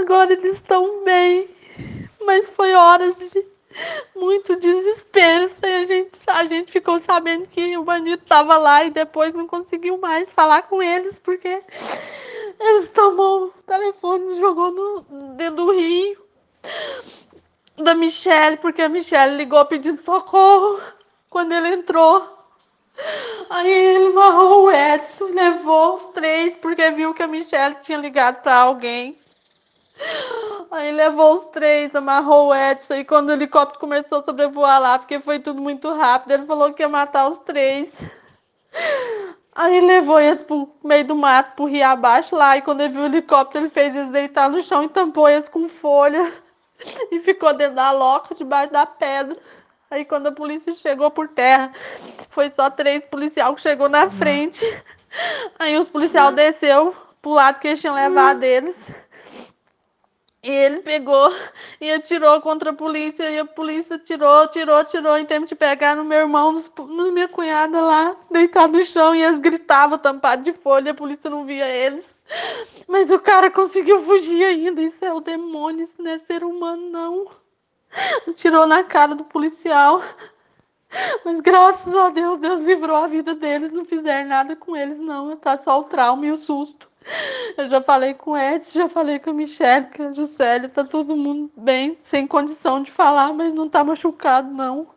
Agora eles estão bem. Mas foi horas de muito desespero. E a gente ficou sabendo que o bandido estava lá e depois não conseguiu mais falar com eles porque eles tomou o telefone e jogou dentro do rio da Michelle, porque a Michelle ligou pedindo socorro quando ele entrou. Aí ele amarrou o Edson, levou os três, porque viu que a Michelle tinha ligado para alguém. Aí levou os três, amarrou o Edson, e quando o helicóptero começou a sobrevoar lá, porque foi tudo muito rápido, ele falou que ia matar os três. Aí levou eles pro meio do mato, pro rio abaixo lá, e quando ele viu o helicóptero, ele fez eles deitar no chão e tampou eles com folha. E ficou dentro da loca, debaixo da pedra. Aí quando a polícia chegou por terra, foi só 3 policiais que chegou na frente. Aí os policiais desceu pro lado que eles tinham levado eles. E ele pegou e atirou contra a polícia. E a polícia atirou em tempo de pegar no meu irmão, na minha cunhada lá, deitado no chão. E eles gritavam, tampados de folha. A polícia não via eles. Mas o cara conseguiu fugir ainda. Isso é o demônio, isso não é ser humano, não. Tirou na cara do policial. Mas graças a Deus, Deus livrou a vida deles. Não fizeram nada com eles, não. Tá só o trauma e o susto. Eu já falei com o Edson, já falei com a Michelle, com a Juscelia. Tá todo mundo bem, sem condição de falar, mas não tá machucado, não.